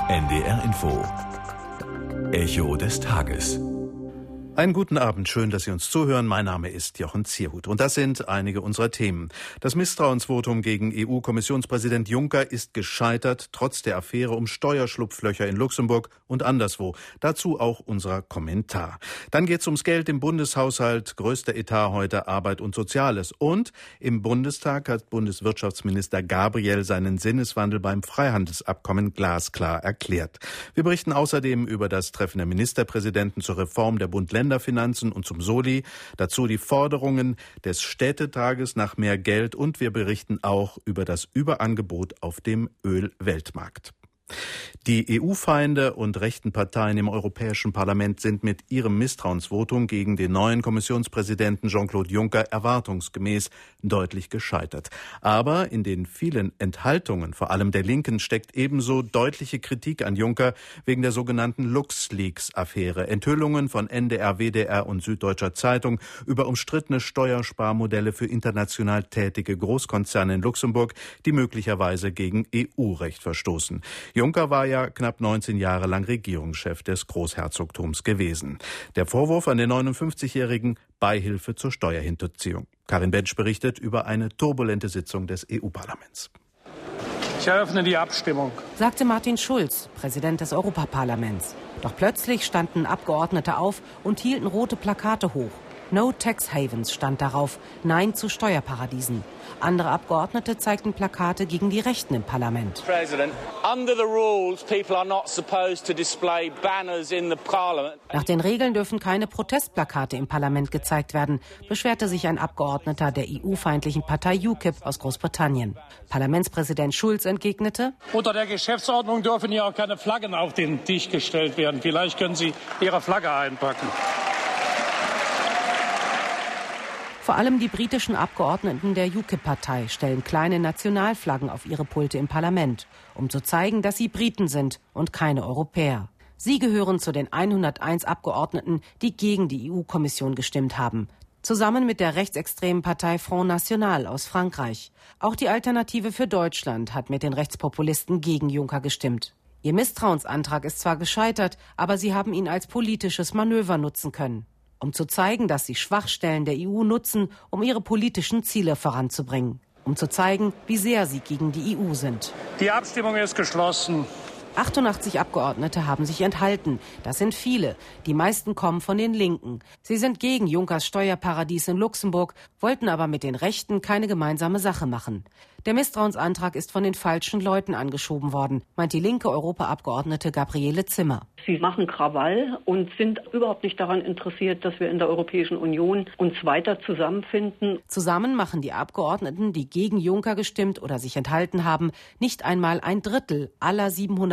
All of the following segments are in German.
NDR Info. Echo des Tages. Einen guten Abend, schön, dass Sie uns zuhören. Mein Name ist Jochen Zierhut und das sind einige unserer Themen. Das Misstrauensvotum gegen EU-Kommissionspräsident Juncker ist gescheitert, trotz der Affäre um Steuerschlupflöcher in Luxemburg und anderswo. Dazu auch unser Kommentar. Dann geht es ums Geld im Bundeshaushalt, größter Etat heute Arbeit und Soziales. Und im Bundestag hat Bundeswirtschaftsminister Gabriel seinen Sinneswandel beim Freihandelsabkommen glasklar erklärt. Wir berichten außerdem über das Treffen der Ministerpräsidenten zur Reform der Bund-Länder-Finanzen und zum Soli, dazu die Forderungen des Städtetages nach mehr Geld und wir berichten auch über das Überangebot auf dem Ölweltmarkt. Die EU-Feinde und rechten Parteien im Europäischen Parlament sind mit ihrem Misstrauensvotum gegen den neuen Kommissionspräsidenten Jean-Claude Juncker erwartungsgemäß deutlich gescheitert. Aber in den vielen Enthaltungen, vor allem der Linken, steckt ebenso deutliche Kritik an Juncker wegen der sogenannten LuxLeaks-Affäre. Enthüllungen von NDR, WDR und Süddeutscher Zeitung über umstrittene Steuersparmodelle für international tätige Großkonzerne in Luxemburg, die möglicherweise gegen EU-Recht verstoßen. Juncker war ja knapp 19 Jahre lang Regierungschef des Großherzogtums gewesen. Der Vorwurf an den 59-Jährigen: Beihilfe zur Steuerhinterziehung. Karin Bensch berichtet über eine turbulente Sitzung des EU-Parlaments. Ich eröffne die Abstimmung, sagte Martin Schulz, Präsident des Europaparlaments. Doch plötzlich standen Abgeordnete auf und hielten rote Plakate hoch. No Tax Havens stand darauf, Nein zu Steuerparadiesen. Andere Abgeordnete zeigten Plakate gegen die Rechten im Parlament. Nach den Regeln dürfen keine Protestplakate im Parlament gezeigt werden, beschwerte sich ein Abgeordneter der EU-feindlichen Partei UKIP aus Großbritannien. Parlamentspräsident Schulz entgegnete: Unter der Geschäftsordnung dürfen hier auch keine Flaggen auf den Tisch gestellt werden. Vielleicht können Sie Ihre Flagge einpacken. Vor allem die britischen Abgeordneten der UKIP-Partei stellen kleine Nationalflaggen auf ihre Pulte im Parlament, um zu zeigen, dass sie Briten sind und keine Europäer. Sie gehören zu den 101 Abgeordneten, die gegen die EU-Kommission gestimmt haben, zusammen mit der rechtsextremen Partei Front National aus Frankreich. Auch die Alternative für Deutschland hat mit den Rechtspopulisten gegen Juncker gestimmt. Ihr Misstrauensantrag ist zwar gescheitert, aber sie haben ihn als politisches Manöver nutzen können, um zu zeigen, dass sie Schwachstellen der EU nutzen, um ihre politischen Ziele voranzubringen. Um zu zeigen, wie sehr sie gegen die EU sind. Die Abstimmung ist geschlossen. 88 Abgeordnete haben sich enthalten. Das sind viele. Die meisten kommen von den Linken. Sie sind gegen Junckers Steuerparadies in Luxemburg, wollten aber mit den Rechten keine gemeinsame Sache machen. Der Misstrauensantrag ist von den falschen Leuten angeschoben worden, meint die linke Europaabgeordnete Gabriele Zimmer. Sie machen Krawall und sind überhaupt nicht daran interessiert, dass wir in der Europäischen Union uns weiter zusammenfinden. Zusammen machen die Abgeordneten, die gegen Juncker gestimmt oder sich enthalten haben, nicht einmal ein Drittel aller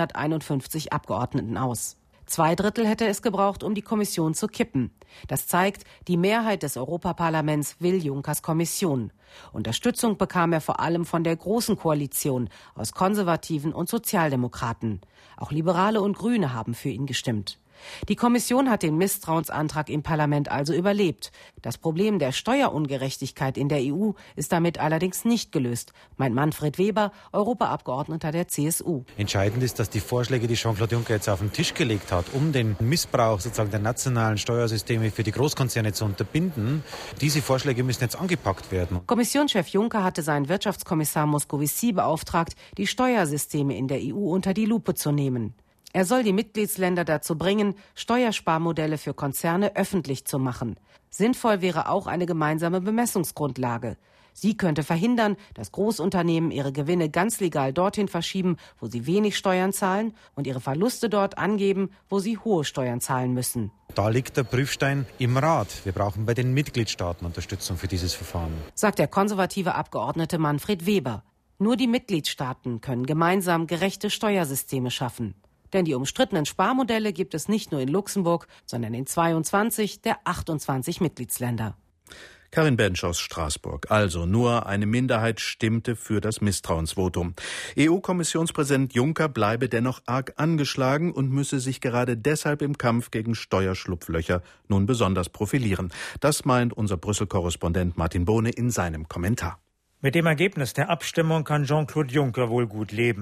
751 Abgeordneten aus. 2/3 hätte es gebraucht, um die Kommission zu kippen. Das zeigt, die Mehrheit des Europaparlaments will Junckers Kommission. Unterstützung bekam er vor allem von der Großen Koalition aus Konservativen und Sozialdemokraten. Auch Liberale und Grüne haben für ihn gestimmt. Die Kommission hat den Misstrauensantrag im Parlament also überlebt. Das Problem der Steuerungerechtigkeit in der EU ist damit allerdings nicht gelöst, meint Manfred Weber, Europaabgeordneter der CSU. Entscheidend ist, dass die Vorschläge, die Jean-Claude Juncker jetzt auf den Tisch gelegt hat, um den Missbrauch sozusagen der nationalen Steuersysteme für die Großkonzerne zu unterbinden, diese Vorschläge müssen jetzt angepackt werden. Kommissionschef Juncker hatte seinen Wirtschaftskommissar Moscovici beauftragt, die Steuersysteme in der EU unter die Lupe zu nehmen. Er soll die Mitgliedsländer dazu bringen, Steuersparmodelle für Konzerne öffentlich zu machen. Sinnvoll wäre auch eine gemeinsame Bemessungsgrundlage. Sie könnte verhindern, dass Großunternehmen ihre Gewinne ganz legal dorthin verschieben, wo sie wenig Steuern zahlen, und ihre Verluste dort angeben, wo sie hohe Steuern zahlen müssen. Da liegt der Prüfstein im Rat. Wir brauchen bei den Mitgliedstaaten Unterstützung für dieses Verfahren, sagt der konservative Abgeordnete Manfred Weber. Nur die Mitgliedstaaten können gemeinsam gerechte Steuersysteme schaffen. Denn die umstrittenen Sparmodelle gibt es nicht nur in Luxemburg, sondern in 22 der 28 Mitgliedsländer. Karin Bensch aus Straßburg. Also nur eine Minderheit stimmte für das Misstrauensvotum. EU-Kommissionspräsident Juncker bleibe dennoch arg angeschlagen und müsse sich gerade deshalb im Kampf gegen Steuerschlupflöcher nun besonders profilieren. Das meint unser Brüssel-Korrespondent Martin Bohne in seinem Kommentar. Mit dem Ergebnis der Abstimmung kann Jean-Claude Juncker wohl gut leben.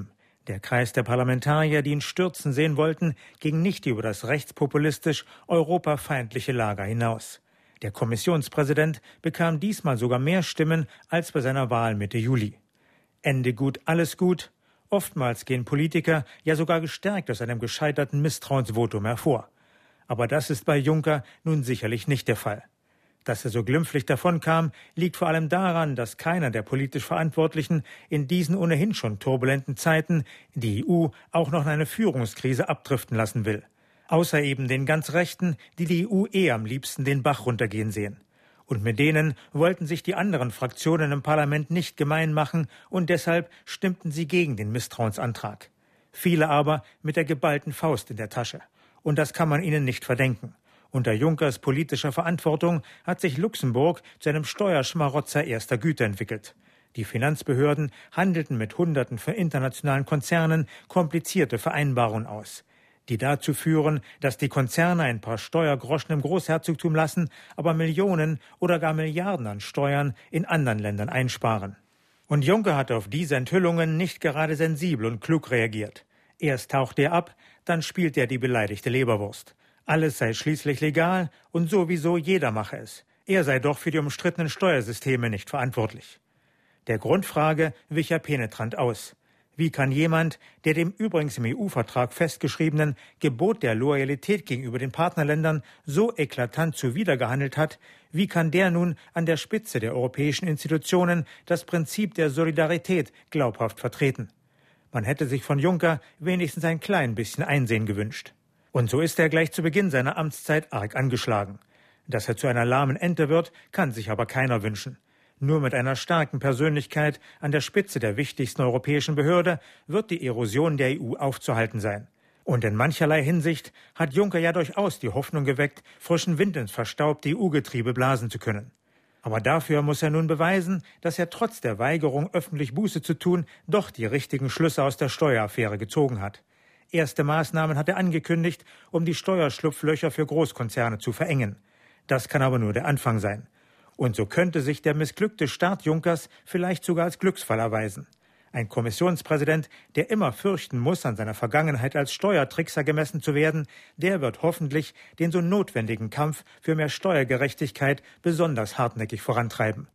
Der Kreis der Parlamentarier, die ihn stürzen sehen wollten, ging nicht über das rechtspopulistisch europafeindliche Lager hinaus. Der Kommissionspräsident bekam diesmal sogar mehr Stimmen als bei seiner Wahl Mitte Juli. Ende gut, alles gut. Oftmals gehen Politiker ja sogar gestärkt aus einem gescheiterten Misstrauensvotum hervor. Aber das ist bei Juncker nun sicherlich nicht der Fall. Dass er so glimpflich davonkam, liegt vor allem daran, dass keiner der politisch Verantwortlichen in diesen ohnehin schon turbulenten Zeiten die EU auch noch in eine Führungskrise abdriften lassen will. Außer eben den ganz Rechten, die die EU am liebsten den Bach runtergehen sehen. Und mit denen wollten sich die anderen Fraktionen im Parlament nicht gemein machen und deshalb stimmten sie gegen den Misstrauensantrag. Viele aber mit der geballten Faust in der Tasche. Und das kann man ihnen nicht verdenken. Unter Junckers politischer Verantwortung hat sich Luxemburg zu einem Steuerschmarotzer erster Güte entwickelt. Die Finanzbehörden handelten mit Hunderten von internationalen Konzernen komplizierte Vereinbarungen aus, die dazu führen, dass die Konzerne ein paar Steuergroschen im Großherzogtum lassen, aber Millionen oder gar Milliarden an Steuern in anderen Ländern einsparen. Und Juncker hat auf diese Enthüllungen nicht gerade sensibel und klug reagiert. Erst taucht er ab, dann spielt er die beleidigte Leberwurst. Alles sei schließlich legal und sowieso jeder mache es. Er sei doch für die umstrittenen Steuersysteme nicht verantwortlich. Der Grundfrage wich er penetrant aus. Wie kann jemand, der dem übrigens im EU-Vertrag festgeschriebenen Gebot der Loyalität gegenüber den Partnerländern so eklatant zuwidergehandelt hat, wie kann der nun an der Spitze der europäischen Institutionen das Prinzip der Solidarität glaubhaft vertreten? Man hätte sich von Juncker wenigstens ein klein bisschen Einsehen gewünscht. Und so ist er gleich zu Beginn seiner Amtszeit arg angeschlagen. Dass er zu einer lahmen Ente wird, kann sich aber keiner wünschen. Nur mit einer starken Persönlichkeit an der Spitze der wichtigsten europäischen Behörde wird die Erosion der EU aufzuhalten sein. Und in mancherlei Hinsicht hat Juncker ja durchaus die Hoffnung geweckt, frischen Wind ins verstaubte EU-Getriebe blasen zu können. Aber dafür muss er nun beweisen, dass er trotz der Weigerung, öffentlich Buße zu tun, doch die richtigen Schlüsse aus der Steueraffäre gezogen hat. Erste Maßnahmen hat er angekündigt, um die Steuerschlupflöcher für Großkonzerne zu verengen. Das kann aber nur der Anfang sein. Und so könnte sich der missglückte Start Junckers vielleicht sogar als Glücksfall erweisen. Ein Kommissionspräsident, der immer fürchten muss, an seiner Vergangenheit als Steuertrickser gemessen zu werden, der wird hoffentlich den so notwendigen Kampf für mehr Steuergerechtigkeit besonders hartnäckig vorantreiben.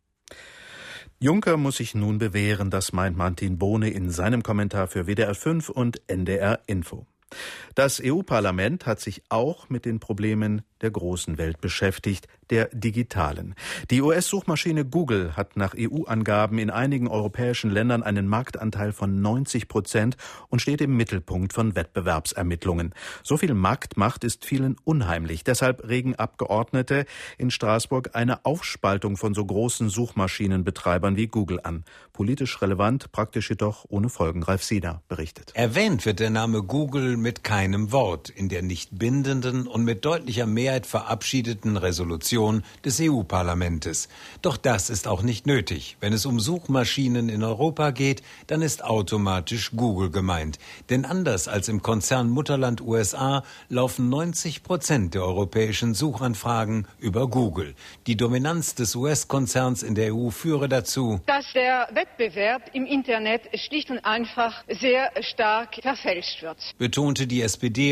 Juncker muss sich nun bewähren, das meint Martin Bohne in seinem Kommentar für WDR 5 und NDR Info. Das EU-Parlament hat sich auch mit den Problemen der großen Welt beschäftigt, der digitalen. Die US-Suchmaschine Google hat nach EU-Angaben in einigen europäischen Ländern einen Marktanteil von 90% und steht im Mittelpunkt von Wettbewerbsermittlungen. So viel Marktmacht ist vielen unheimlich. Deshalb regen Abgeordnete in Straßburg eine Aufspaltung von so großen Suchmaschinenbetreibern wie Google an. Politisch relevant, praktisch jedoch ohne Folgen. Ralf Sieder berichtet. Erwähnt wird der Name Google mit keinem Wort in der nicht bindenden und mit deutlicher Mehrheit verabschiedeten Resolution des EU-Parlamentes. Doch das ist auch nicht nötig. Wenn es um Suchmaschinen in Europa geht, dann ist automatisch Google gemeint. Denn anders als im Konzern Mutterland USA laufen 90% der europäischen Suchanfragen über Google. Die Dominanz des US-Konzerns in der EU führe dazu, dass der Wettbewerb im Internet schlicht und einfach sehr stark verfälscht wird, betonte die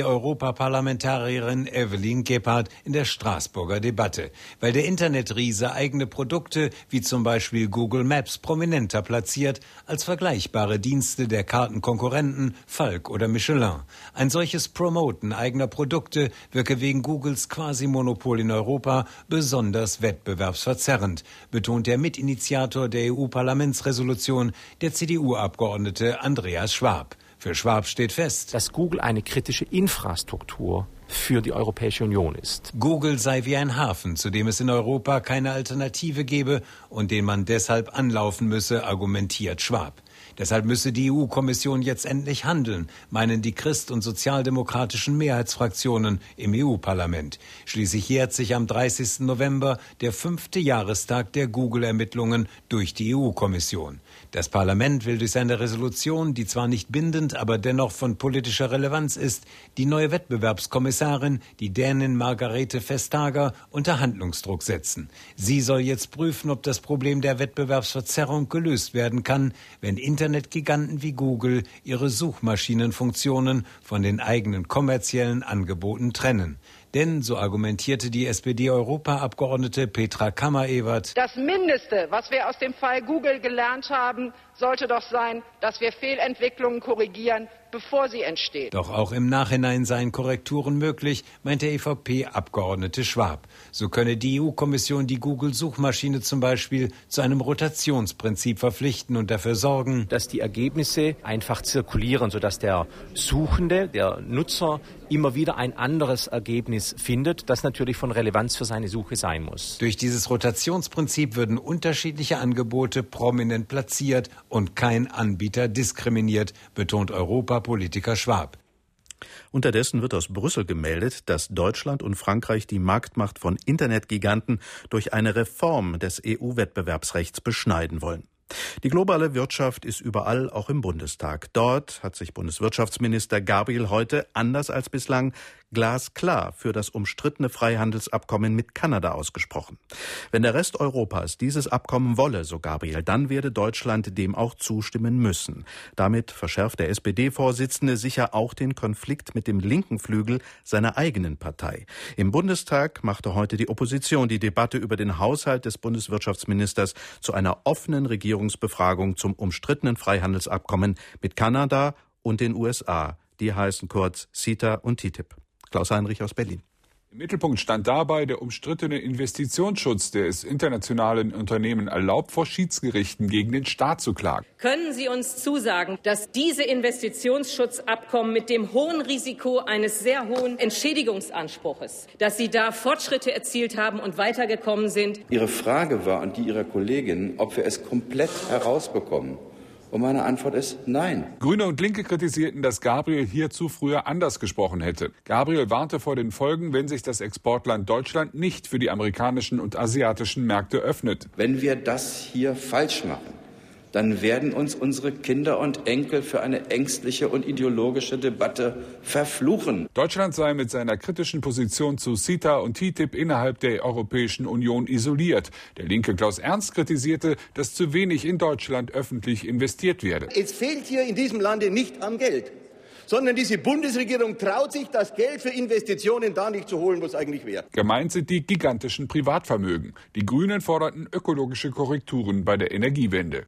SPD-Europaparlamentarierin Evelyn Gebhardt in der Straßburger Debatte, weil der Internetriese eigene Produkte wie zum Beispiel Google Maps prominenter platziert als vergleichbare Dienste der Kartenkonkurrenten Falk oder Michelin. Ein solches Promoten eigener Produkte wirke wegen Googles Quasi-Monopol in Europa besonders wettbewerbsverzerrend, betont der Mitinitiator der EU-Parlamentsresolution, der CDU-Abgeordnete Andreas Schwab. Für Schwab steht fest, dass Google eine kritische Infrastruktur für die Europäische Union ist. Google sei wie ein Hafen, zu dem es in Europa keine Alternative gebe und den man deshalb anlaufen müsse, argumentiert Schwab. Deshalb müsse die EU-Kommission jetzt endlich handeln, meinen die christ- und sozialdemokratischen Mehrheitsfraktionen im EU-Parlament. Schließlich jährt sich am 30. November der 5. Jahrestag der Google-Ermittlungen durch die EU-Kommission. Das Parlament will durch seine Resolution, die zwar nicht bindend, aber dennoch von politischer Relevanz ist, die neue Wettbewerbskommissarin, die Dänin Margrethe Vestager, unter Handlungsdruck setzen. Sie soll jetzt prüfen, ob das Problem der Wettbewerbsverzerrung gelöst werden kann, wenn Internet Internetgiganten wie Google ihre Suchmaschinenfunktionen von den eigenen kommerziellen Angeboten trennen. Denn, so argumentierte die SPD-Europaabgeordnete Petra Kammer-Ewert, das Mindeste, was wir aus dem Fall Google gelernt haben, sollte doch sein, dass wir Fehlentwicklungen korrigieren, bevor sie entstehen. Doch auch im Nachhinein seien Korrekturen möglich, meint der EVP-Abgeordnete Schwab. So könne die EU-Kommission die Google-Suchmaschine zum Beispiel zu einem Rotationsprinzip verpflichten und dafür sorgen, dass die Ergebnisse einfach zirkulieren, sodass der Suchende, der Nutzer, immer wieder ein anderes Ergebnis findet, das natürlich von Relevanz für seine Suche sein muss. Durch dieses Rotationsprinzip würden unterschiedliche Angebote prominent platziert und kein Anbieter diskriminiert, betont Europapolitiker Schwab. Unterdessen wird aus Brüssel gemeldet, dass Deutschland und Frankreich die Marktmacht von Internetgiganten durch eine Reform des EU-Wettbewerbsrechts beschneiden wollen. Die globale Wirtschaft ist überall, auch im Bundestag. Dort hat sich Bundeswirtschaftsminister Gabriel heute, anders als bislang, glasklar für das umstrittene Freihandelsabkommen mit Kanada ausgesprochen. Wenn der Rest Europas dieses Abkommen wolle, so Gabriel, dann werde Deutschland dem auch zustimmen müssen. Damit verschärft der SPD-Vorsitzende sicher auch den Konflikt mit dem linken Flügel seiner eigenen Partei. Im Bundestag machte heute die Opposition die Debatte über den Haushalt des Bundeswirtschaftsministers zu einer offenen Regierungsbefragung zum umstrittenen Freihandelsabkommen mit Kanada und den USA. Die heißen kurz CETA und TTIP. Klaus Heinrich aus Berlin. Im Mittelpunkt stand dabei der umstrittene Investitionsschutz, der es internationalen Unternehmen erlaubt, vor Schiedsgerichten gegen den Staat zu klagen. Können Sie uns zusagen, dass diese Investitionsschutzabkommen mit dem hohen Risiko eines sehr hohen Entschädigungsanspruches, dass Sie da Fortschritte erzielt haben und weitergekommen sind? Ihre Frage war und die Ihrer Kollegin, ob wir es komplett herausbekommen. Und meine Antwort ist nein. Grüne und Linke kritisierten, dass Gabriel hierzu früher anders gesprochen hätte. Gabriel warnte vor den Folgen, wenn sich das Exportland Deutschland nicht für die amerikanischen und asiatischen Märkte öffnet. Wenn wir das hier falsch machen, dann werden uns unsere Kinder und Enkel für eine ängstliche und ideologische Debatte verfluchen. Deutschland sei mit seiner kritischen Position zu CETA und TTIP innerhalb der Europäischen Union isoliert. Der linke Klaus Ernst kritisierte, dass zu wenig in Deutschland öffentlich investiert werde. Es fehlt hier in diesem Lande nicht am Geld, sondern diese Bundesregierung traut sich, das Geld für Investitionen da nicht zu holen, wo es eigentlich wäre. Gemeint sind die gigantischen Privatvermögen. Die Grünen forderten ökologische Korrekturen bei der Energiewende.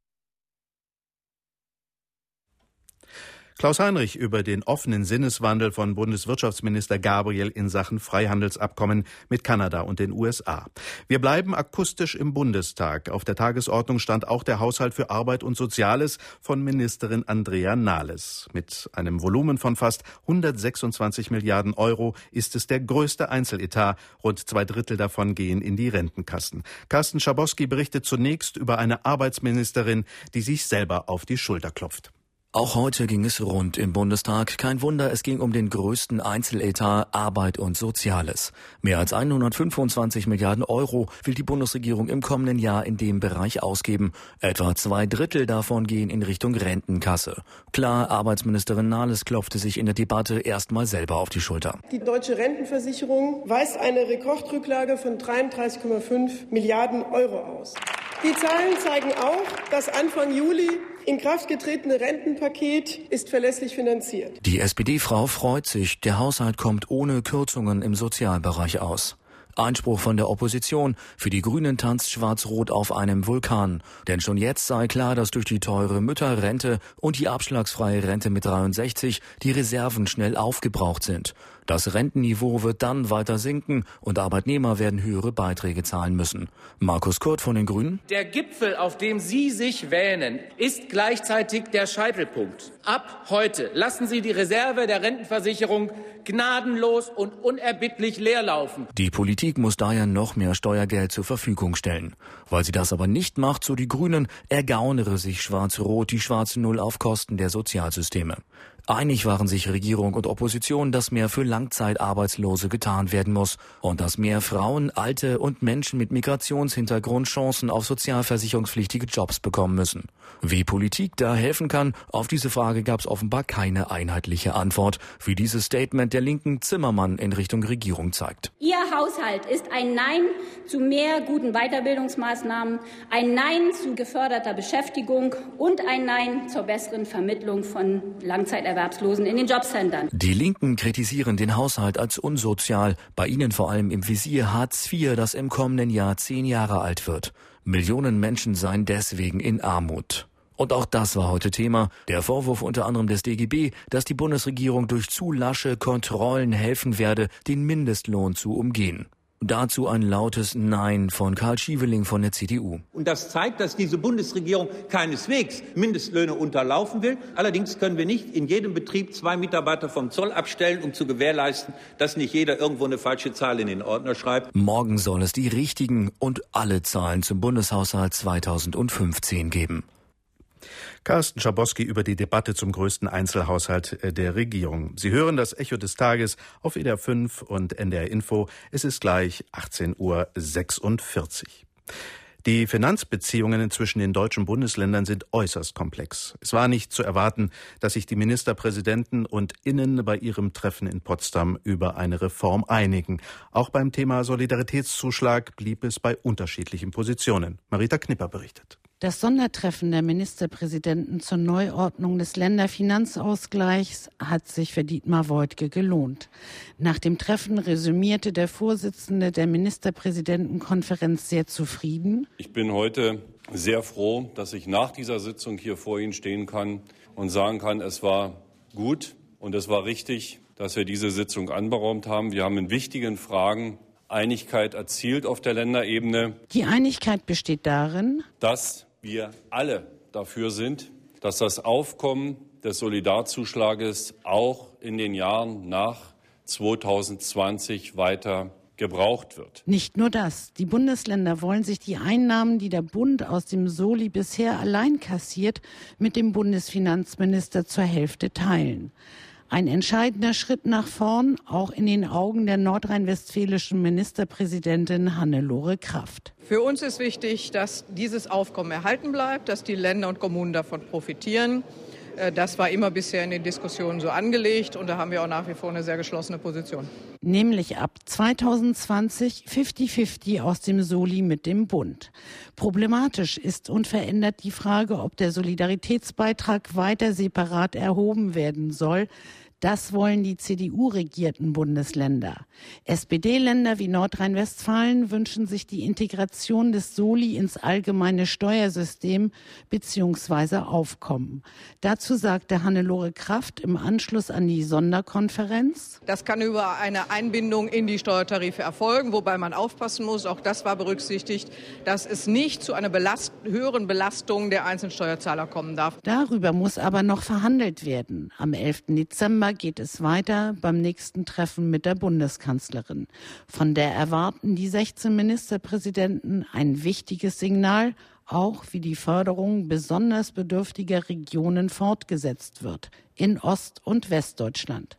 Klaus Heinrich über den offenen Sinneswandel von Bundeswirtschaftsminister Gabriel in Sachen Freihandelsabkommen mit Kanada und den USA. Wir bleiben akustisch im Bundestag. Auf der Tagesordnung stand auch der Haushalt für Arbeit und Soziales von Ministerin Andrea Nahles. Mit einem Volumen von fast 126 Milliarden Euro ist es der größte Einzeletat. Rund 2/3 davon gehen in die Rentenkassen. Carsten Schabowski berichtet zunächst über eine Arbeitsministerin, die sich selber auf die Schulter klopft. Auch heute ging es rund im Bundestag. Kein Wunder, es ging um den größten Einzeletat Arbeit und Soziales. Mehr als 125 Milliarden Euro will die Bundesregierung im kommenden Jahr in dem Bereich ausgeben. Etwa 2/3 davon gehen in Richtung Rentenkasse. Klar, Arbeitsministerin Nahles klopfte sich in der Debatte erstmal selber auf die Schulter. Die deutsche Rentenversicherung weist eine Rekordrücklage von 33,5 Milliarden Euro aus. Die Zahlen zeigen auch, das Anfang Juli in Kraft getretene Rentenpaket ist verlässlich finanziert. Die SPD-Frau freut sich, der Haushalt kommt ohne Kürzungen im Sozialbereich aus. Einspruch von der Opposition. Für die Grünen tanzt Schwarz-Rot auf einem Vulkan. Denn schon jetzt sei klar, dass durch die teure Mütterrente und die abschlagsfreie Rente mit 63 die Reserven schnell aufgebraucht sind. Das Rentenniveau wird dann weiter sinken und Arbeitnehmer werden höhere Beiträge zahlen müssen. Markus Kurt von den Grünen. Der Gipfel, auf dem Sie sich wähnen, ist gleichzeitig der Scheitelpunkt. Ab heute lassen Sie die Reserve der Rentenversicherung gnadenlos und unerbittlich leerlaufen. Die Politik muss daher noch mehr Steuergeld zur Verfügung stellen. Weil sie das aber nicht macht, so die Grünen, ergaunere sich Schwarz-Rot die schwarze Null auf Kosten der Sozialsysteme. Einig waren sich Regierung und Opposition, dass mehr für Langzeitarbeitslose getan werden muss und dass mehr Frauen, Alte und Menschen mit Migrationshintergrund Chancen auf sozialversicherungspflichtige Jobs bekommen müssen. Wie Politik da helfen kann, auf diese Frage gab es offenbar keine einheitliche Antwort, wie dieses Statement der Linken Zimmermann in Richtung Regierung zeigt. Ihr Haushalt ist ein Nein zu mehr guten Weiterbildungsmaßnahmen, ein Nein zu geförderter Beschäftigung und ein Nein zur besseren Vermittlung von Langzeiterwerbslosen in den Jobcentern. Die Linken kritisieren den Haushalt als unsozial, bei ihnen vor allem im Visier Hartz IV, das im kommenden Jahr 10 Jahre alt wird. Millionen Menschen seien deswegen in Armut. Und auch das war heute Thema. Der Vorwurf unter anderem des DGB, dass die Bundesregierung durch zu lasche Kontrollen helfen werde, den Mindestlohn zu umgehen. Dazu ein lautes Nein von Karl Schieveling von der CDU. Und das zeigt, dass diese Bundesregierung keineswegs Mindestlöhne unterlaufen will. Allerdings können wir nicht in jedem Betrieb 2 Mitarbeiter vom Zoll abstellen, um zu gewährleisten, dass nicht jeder irgendwo eine falsche Zahl in den Ordner schreibt. Morgen soll es die richtigen und alle Zahlen zum Bundeshaushalt 2015 geben. Carsten Schabowski über die Debatte zum größten Einzelhaushalt der Regierung. Sie hören das Echo des Tages auf WDR 5 und NDR Info. Es ist gleich 18:46 Uhr. Die Finanzbeziehungen zwischen den deutschen Bundesländern sind äußerst komplex. Es war nicht zu erwarten, dass sich die Ministerpräsidenten und Innen bei ihrem Treffen in Potsdam über eine Reform einigen. Auch beim Thema Solidaritätszuschlag blieb es bei unterschiedlichen Positionen. Marita Knipper berichtet. Das Sondertreffen der Ministerpräsidenten zur Neuordnung des Länderfinanzausgleichs hat sich für Dietmar Woidke gelohnt. Nach dem Treffen resümierte der Vorsitzende der Ministerpräsidentenkonferenz sehr zufrieden. Ich bin heute sehr froh, dass ich nach dieser Sitzung hier vor Ihnen stehen kann und sagen kann, es war gut und es war richtig, dass wir diese Sitzung anberaumt haben. Wir haben in wichtigen Fragen Einigkeit erzielt auf der Länderebene. Die Einigkeit besteht darin, dass wir alle dafür sind, dass das Aufkommen des Solidarzuschlages auch in den Jahren nach 2020 weiter gebraucht wird. Nicht nur das. Die Bundesländer wollen sich die Einnahmen, die der Bund aus dem Soli bisher allein kassiert, mit dem Bundesfinanzminister zur Hälfte teilen. Ein entscheidender Schritt nach vorn, auch in den Augen der nordrhein-westfälischen Ministerpräsidentin Hannelore Kraft. Für uns ist wichtig, dass dieses Aufkommen erhalten bleibt, dass die Länder und Kommunen davon profitieren. Das war immer bisher in den Diskussionen so angelegt und da haben wir auch nach wie vor eine sehr geschlossene Position. Nämlich ab 2020 50-50 aus dem Soli mit dem Bund. Problematisch ist unverändert die Frage, ob der Solidaritätsbeitrag weiter separat erhoben werden soll. Das wollen die CDU-regierten Bundesländer. SPD-Länder wie Nordrhein-Westfalen wünschen sich die Integration des Soli ins allgemeine Steuersystem bzw. Aufkommen. Dazu sagte Hannelore Kraft im Anschluss an die Sonderkonferenz: Das kann über eine Einbindung in die Steuertarife erfolgen, wobei man aufpassen muss, auch das war berücksichtigt, dass es nicht zu einer höheren Belastung der einzelnen Steuerzahler kommen darf. Darüber muss aber noch verhandelt werden. Am 11. Dezember geht es weiter beim nächsten Treffen mit der Bundeskanzlerin. Von der erwarten die 16 Ministerpräsidenten ein wichtiges Signal, auch wie die Förderung besonders bedürftiger Regionen fortgesetzt wird, in Ost- und Westdeutschland.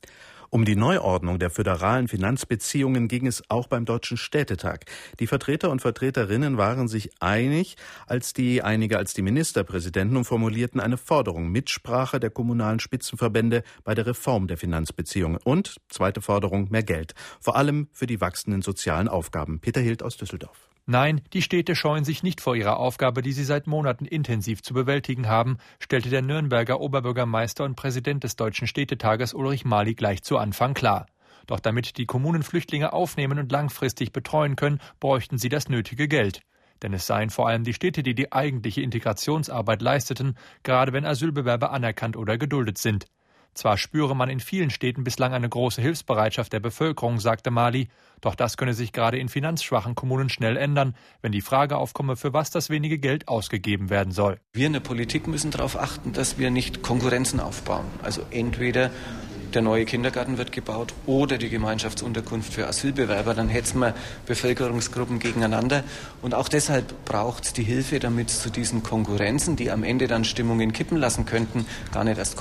Um die Neuordnung der föderalen Finanzbeziehungen ging es auch beim Deutschen Städtetag. Die Vertreter und Vertreterinnen waren sich einig als die Ministerpräsidenten und formulierten eine Forderung: Mitsprache der kommunalen Spitzenverbände bei der Reform der Finanzbeziehungen. Und, zweite Forderung, mehr Geld. Vor allem für die wachsenden sozialen Aufgaben. Peter Hild aus Düsseldorf. Nein, die Städte scheuen sich nicht vor ihrer Aufgabe, die sie seit Monaten intensiv zu bewältigen haben, stellte der Nürnberger Oberbürgermeister und Präsident des Deutschen Städtetages Ulrich Mali gleich zu Anfang klar. Doch damit die Kommunen Flüchtlinge aufnehmen und langfristig betreuen können, bräuchten sie das nötige Geld. Denn es seien vor allem die Städte, die die eigentliche Integrationsarbeit leisteten, gerade wenn Asylbewerber anerkannt oder geduldet sind. Zwar spüre man in vielen Städten bislang eine große Hilfsbereitschaft der Bevölkerung, sagte Mali, doch das könne sich gerade in finanzschwachen Kommunen schnell ändern, wenn die Frage aufkomme, für was das wenige Geld ausgegeben werden soll. Wir in der Politik müssen darauf achten, dass wir nicht Konkurrenzen aufbauen. Also entweder der neue Kindergarten wird gebaut oder die Gemeinschaftsunterkunft für Asylbewerber, dann hetzen wir Bevölkerungsgruppen gegeneinander. Und auch deshalb braucht es die Hilfe, damit es zu diesen Konkurrenzen, die am Ende dann Stimmungen kippen lassen könnten, gar nicht erst kommt.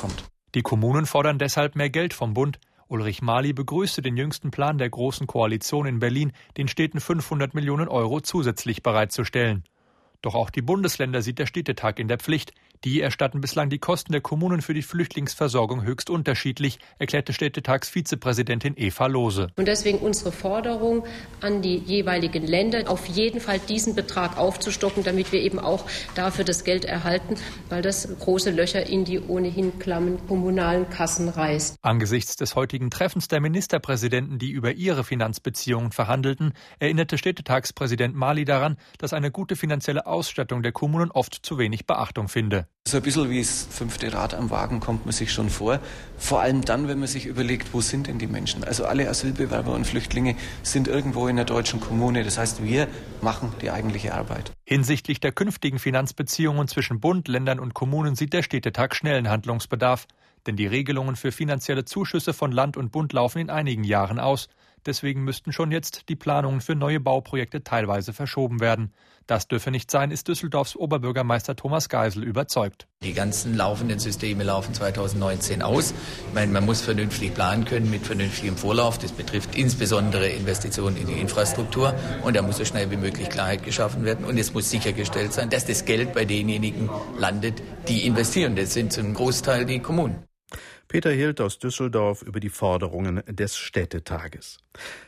Die Kommunen fordern deshalb mehr Geld vom Bund. Ulrich Mali begrüßte den jüngsten Plan der Großen Koalition in Berlin, den Städten 500 Millionen Euro zusätzlich bereitzustellen. Doch auch die Bundesländer sieht der Städtetag in der Pflicht. Die erstatten bislang die Kosten der Kommunen für die Flüchtlingsversorgung höchst unterschiedlich, erklärte Städtetagsvizepräsidentin Eva Lohse. Und deswegen unsere Forderung an die jeweiligen Länder, auf jeden Fall diesen Betrag aufzustocken, damit wir eben auch dafür das Geld erhalten, weil das große Löcher in die ohnehin klammen kommunalen Kassen reißt. Angesichts des heutigen Treffens der Ministerpräsidenten, die über ihre Finanzbeziehungen verhandelten, erinnerte Städtetagspräsident Mali daran, dass eine gute finanzielle Ausstattung der Kommunen oft zu wenig Beachtung finde. So ein bisschen wie das 5. Rad am Wagen kommt man sich schon vor. Vor allem dann, wenn man sich überlegt, wo sind denn die Menschen? Also alle Asylbewerber und Flüchtlinge sind irgendwo in der deutschen Kommune. Das heißt, wir machen die eigentliche Arbeit. Hinsichtlich der künftigen Finanzbeziehungen zwischen Bund, Ländern und Kommunen sieht der Städtetag schnellen Handlungsbedarf. Denn die Regelungen für finanzielle Zuschüsse von Land und Bund laufen in einigen Jahren aus. Deswegen müssten schon jetzt die Planungen für neue Bauprojekte teilweise verschoben werden. Das dürfe nicht sein, ist Düsseldorfs Oberbürgermeister Thomas Geisel überzeugt. Die ganzen laufenden Systeme laufen 2019 aus. Ich meine, man muss vernünftig planen können mit vernünftigem Vorlauf. Das betrifft insbesondere Investitionen in die Infrastruktur. Und da muss so schnell wie möglich Klarheit geschaffen werden. Und es muss sichergestellt sein, dass das Geld bei denjenigen landet, die investieren. Das sind zum Großteil die Kommunen. Peter Hild aus Düsseldorf über die Forderungen des Städtetages.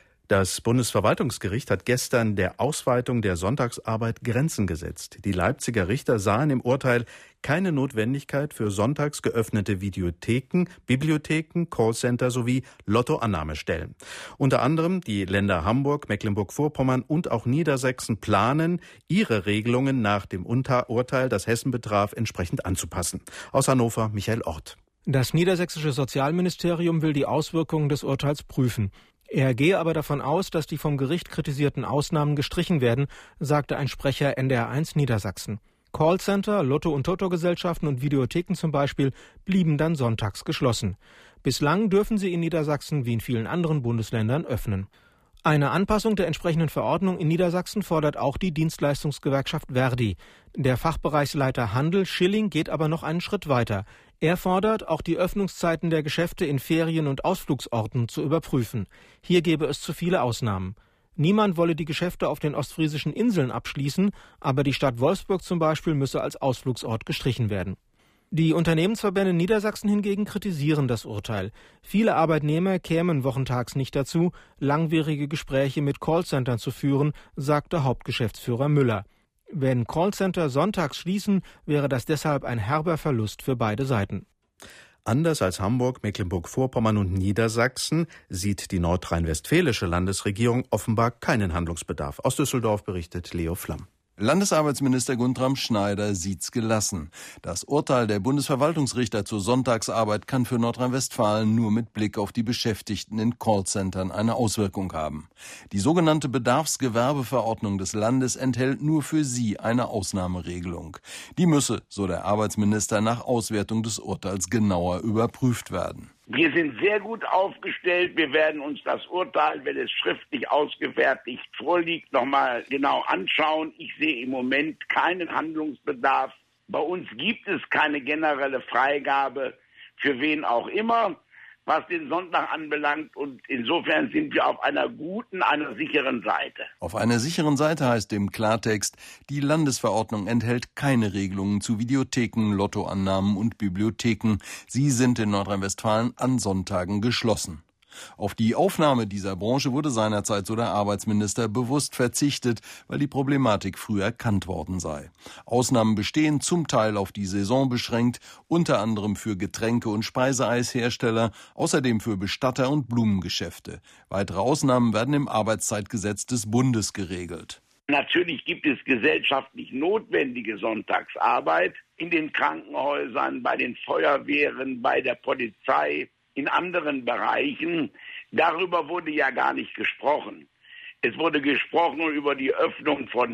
Das Bundesverwaltungsgericht hat gestern der Ausweitung der Sonntagsarbeit Grenzen gesetzt. Die Leipziger Richter sahen im Urteil keine Notwendigkeit für sonntags geöffnete Videotheken, Bibliotheken, Callcenter sowie Lottoannahmestellen. Unter anderem die Länder Hamburg, Mecklenburg-Vorpommern und auch Niedersachsen planen, ihre Regelungen nach dem Urteil, das Hessen betraf, entsprechend anzupassen. Aus Hannover Michael Ort. Das niedersächsische Sozialministerium will die Auswirkungen des Urteils prüfen. Er gehe aber davon aus, dass die vom Gericht kritisierten Ausnahmen gestrichen werden, sagte ein Sprecher NDR1 Niedersachsen. Callcenter, Lotto- und Toto-Gesellschaften und Videotheken zum Beispiel blieben dann sonntags geschlossen. Bislang dürfen sie in Niedersachsen wie in vielen anderen Bundesländern öffnen. Eine Anpassung der entsprechenden Verordnung in Niedersachsen fordert auch die Dienstleistungsgewerkschaft Verdi. Der Fachbereichsleiter Handel Schilling geht aber noch einen Schritt weiter. Er fordert, auch die Öffnungszeiten der Geschäfte in Ferien- und Ausflugsorten zu überprüfen. Hier gäbe es zu viele Ausnahmen. Niemand wolle die Geschäfte auf den ostfriesischen Inseln abschließen, aber die Stadt Wolfsburg zum Beispiel müsse als Ausflugsort gestrichen werden. Die Unternehmensverbände Niedersachsen hingegen kritisieren das Urteil. Viele Arbeitnehmer kämen wochentags nicht dazu, langwierige Gespräche mit Callcentern zu führen, sagte Hauptgeschäftsführer Müller. Wenn Callcenter sonntags schließen, wäre das deshalb ein herber Verlust für beide Seiten. Anders als Hamburg, Mecklenburg-Vorpommern und Niedersachsen sieht die nordrhein-westfälische Landesregierung offenbar keinen Handlungsbedarf. Aus Düsseldorf berichtet Leo Flamm. Landesarbeitsminister Guntram Schneider sieht's gelassen. Das Urteil der Bundesverwaltungsrichter zur Sonntagsarbeit kann für Nordrhein-Westfalen nur mit Blick auf die Beschäftigten in Callcentern eine Auswirkung haben. Die sogenannte Bedarfsgewerbeverordnung des Landes enthält nur für sie eine Ausnahmeregelung. Die müsse, so der Arbeitsminister, nach Auswertung des Urteils genauer überprüft werden. Wir sind sehr gut aufgestellt. Wir werden uns das Urteil, wenn es schriftlich ausgefertigt vorliegt, nochmal genau anschauen. Ich sehe im Moment keinen Handlungsbedarf. Bei uns gibt es keine generelle Freigabe für wen auch immer, was den Sonntag anbelangt. Und insofern sind wir auf einer guten, einer sicheren Seite. Auf einer sicheren Seite heißt im Klartext, die Landesverordnung enthält keine Regelungen zu Videotheken, Lottoannahmen und Bibliotheken. Sie sind in Nordrhein-Westfalen an Sonntagen geschlossen. Auf die Aufnahme dieser Branche wurde seinerzeit, so der Arbeitsminister, bewusst verzichtet, weil die Problematik früh erkannt worden sei. Ausnahmen bestehen, zum Teil auf die Saison beschränkt, unter anderem für Getränke- und Speiseeishersteller, außerdem für Bestatter und Blumengeschäfte. Weitere Ausnahmen werden im Arbeitszeitgesetz des Bundes geregelt. Natürlich gibt es gesellschaftlich notwendige Sonntagsarbeit in den Krankenhäusern, bei den Feuerwehren, bei der Polizei, in anderen Bereichen. Darüber wurde ja gar nicht gesprochen. Es wurde gesprochen über die Öffnung von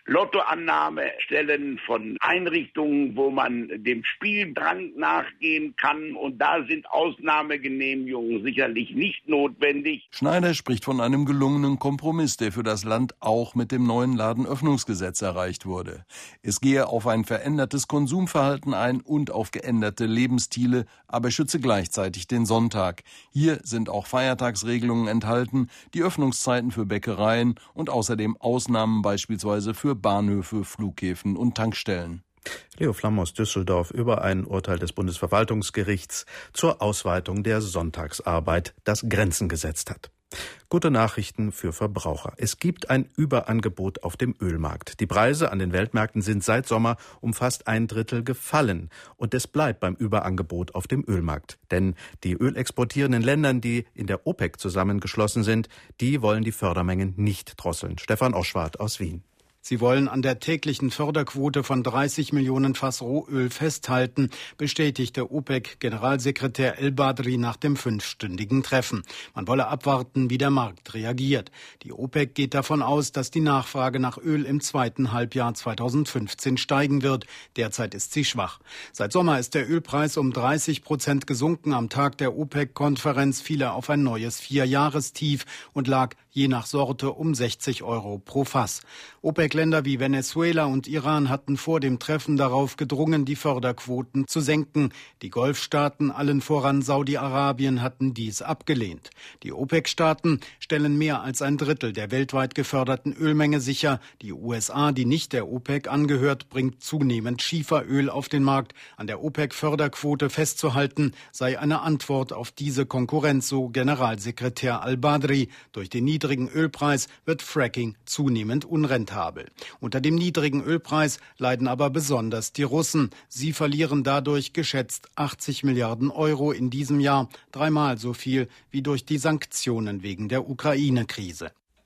Lottoannahmestellen, von Einrichtungen, wo man dem Spieldrang nachgehen kann. Und da sind Ausnahmegenehmigungen sicherlich nicht notwendig. Schneider spricht von einem gelungenen Kompromiss, der für das Land auch mit dem neuen Ladenöffnungsgesetz erreicht wurde. Es gehe auf ein verändertes Konsumverhalten ein und auf geänderte Lebensstile, aber schütze gleichzeitig den Sonntag. Hier sind auch Feiertagsregelungen enthalten, die Öffnungszeiten für Bäckereien und außerdem Ausnahmen beispielsweise für Bahnhöfe, Flughäfen und Tankstellen. Leo Flamm aus Düsseldorf über ein Urteil des Bundesverwaltungsgerichts zur Ausweitung der Sonntagsarbeit, das Grenzen gesetzt hat. Gute Nachrichten für Verbraucher. Es gibt ein Überangebot auf dem Ölmarkt. Die Preise an den Weltmärkten sind seit Sommer um fast 1/3 gefallen. Und es bleibt beim Überangebot auf dem Ölmarkt. Denn die ölexportierenden Länder, die in der OPEC zusammengeschlossen sind, die wollen die Fördermengen nicht drosseln. Stefan Oschwart aus Wien. Sie wollen an der täglichen Förderquote von 30 Millionen Fass Rohöl festhalten, bestätigte OPEC-Generalsekretär El-Badri nach dem 5-stündigen Treffen. Man wolle abwarten, wie der Markt reagiert. Die OPEC geht davon aus, dass die Nachfrage nach Öl im zweiten Halbjahr 2015 steigen wird. Derzeit ist sie schwach. Seit Sommer ist der Ölpreis um 30% gesunken. Am Tag der OPEC-Konferenz fiel er auf ein neues 4-Jahrestief und lag je nach Sorte um 60 € pro Fass. OPEC-Länder wie Venezuela und Iran hatten vor dem Treffen darauf gedrungen, die Förderquoten zu senken. Die Golfstaaten, allen voran Saudi-Arabien, hatten dies abgelehnt. Die OPEC-Staaten stellen mehr als 1/3 der weltweit geförderten Ölmenge sicher. Die USA, die nicht der OPEC angehört, bringt zunehmend Schieferöl auf den Markt. An der OPEC-Förderquote festzuhalten, sei eine Antwort auf diese Konkurrenz, so Generalsekretär Al-Badri. Durch den niedrigen Ölpreis wird Fracking zunehmend unrentabel. Unter dem niedrigen Ölpreis leiden aber besonders die Russen. Sie verlieren dadurch geschätzt 80 Milliarden € in diesem Jahr, 3-mal so viel wie durch die Sanktionen wegen der Ukraine-Krise.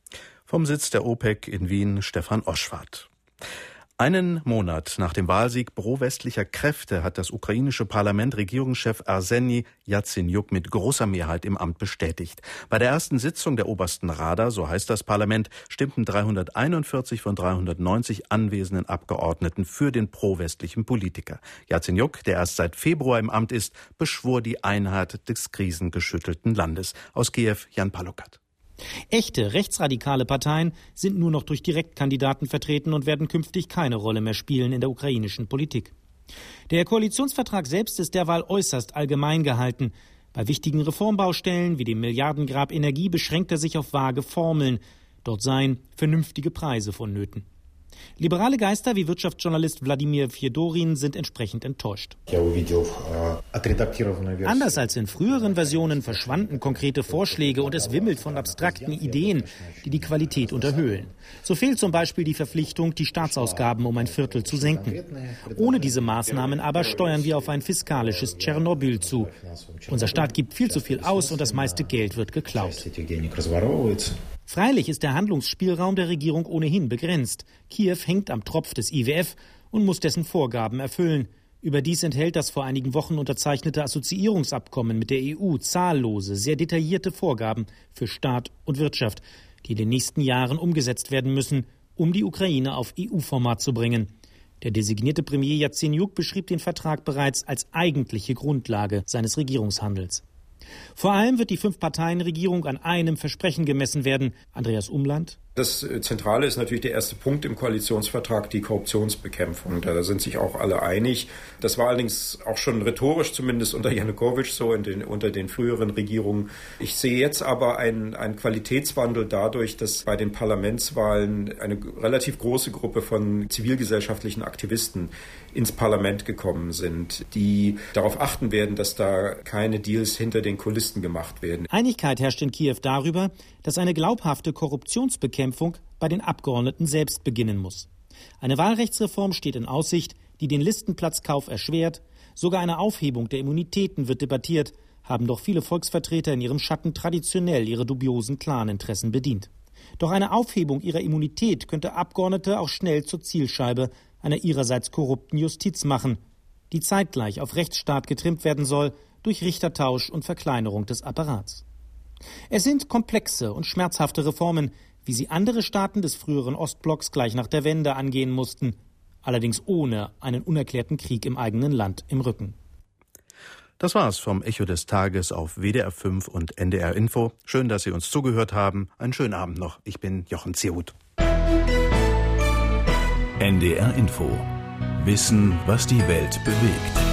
Vom Sitz der OPEC in Wien, Stefan Oschwart. Einen Monat nach dem Wahlsieg pro-westlicher Kräfte hat das ukrainische Parlament Regierungschef Arseni Jatsenjuk mit großer Mehrheit im Amt bestätigt. Bei der ersten Sitzung der obersten Rada, so heißt das Parlament, stimmten 341 von 390 anwesenden Abgeordneten für den pro-westlichen Politiker. Jatsenjuk, der erst seit Februar im Amt ist, beschwor die Einheit des krisengeschüttelten Landes. Aus Kiew, Jan Palukat. Echte rechtsradikale Parteien sind nur noch durch Direktkandidaten vertreten und werden künftig keine Rolle mehr spielen in der ukrainischen Politik. Der Koalitionsvertrag selbst ist derweil äußerst allgemein gehalten. Bei wichtigen Reformbaustellen wie dem Milliardengrab Energie beschränkt er sich auf vage Formeln. Dort seien vernünftige Preise vonnöten. Liberale Geister wie Wirtschaftsjournalist Wladimir Fjedorin sind entsprechend enttäuscht. Anders als in früheren Versionen verschwanden konkrete Vorschläge und es wimmelt von abstrakten Ideen, die die Qualität unterhöhlen. So fehlt zum Beispiel die Verpflichtung, die Staatsausgaben um 1/4 zu senken. Ohne diese Maßnahmen aber steuern wir auf ein fiskalisches Tschernobyl zu. Unser Staat gibt viel zu viel aus und das meiste Geld wird geklaut. Freilich ist der Handlungsspielraum der Regierung ohnehin begrenzt. Kiew hängt am Tropf des IWF und muss dessen Vorgaben erfüllen. Überdies enthält das vor einigen Wochen unterzeichnete Assoziierungsabkommen mit der EU zahllose, sehr detaillierte Vorgaben für Staat und Wirtschaft, die in den nächsten Jahren umgesetzt werden müssen, um die Ukraine auf EU-Format zu bringen. Der designierte Premier Jatsenjuk beschrieb den Vertrag bereits als eigentliche Grundlage seines Regierungshandels. Vor allem wird die 5-Parteien-Regierung an einem Versprechen gemessen werden. Andreas Umland. Das Zentrale ist natürlich der erste Punkt im Koalitionsvertrag, die Korruptionsbekämpfung. Da sind sich auch alle einig. Das war allerdings auch schon rhetorisch, zumindest unter Janukowitsch, so unter den früheren Regierungen. Ich sehe jetzt aber einen Qualitätswandel dadurch, dass bei den Parlamentswahlen eine relativ große Gruppe von zivilgesellschaftlichen Aktivisten ins Parlament gekommen sind, die darauf achten werden, dass da keine Deals hinter den Kulissen gemacht werden. Einigkeit herrscht in Kiew darüber, dass eine glaubhafte Korruptionsbekämpfung bei den Abgeordneten selbst beginnen muss. Eine Wahlrechtsreform steht in Aussicht, die den Listenplatzkauf erschwert. Sogar eine Aufhebung der Immunitäten wird debattiert, haben doch viele Volksvertreter in ihrem Schatten traditionell ihre dubiosen Claninteressen bedient. Doch eine Aufhebung ihrer Immunität könnte Abgeordnete auch schnell zur Zielscheibe einer ihrerseits korrupten Justiz machen, die zeitgleich auf Rechtsstaat getrimmt werden soll durch Richtertausch und Verkleinerung des Apparats. Es sind komplexe und schmerzhafte Reformen, wie sie andere Staaten des früheren Ostblocks gleich nach der Wende angehen mussten, allerdings ohne einen unerklärten Krieg im eigenen Land im Rücken. Das war's vom Echo des Tages auf WDR 5 und NDR Info. Schön, dass Sie uns zugehört haben. Einen schönen Abend noch. Ich bin Jochen Zierhut. NDR Info. Wissen, was die Welt bewegt.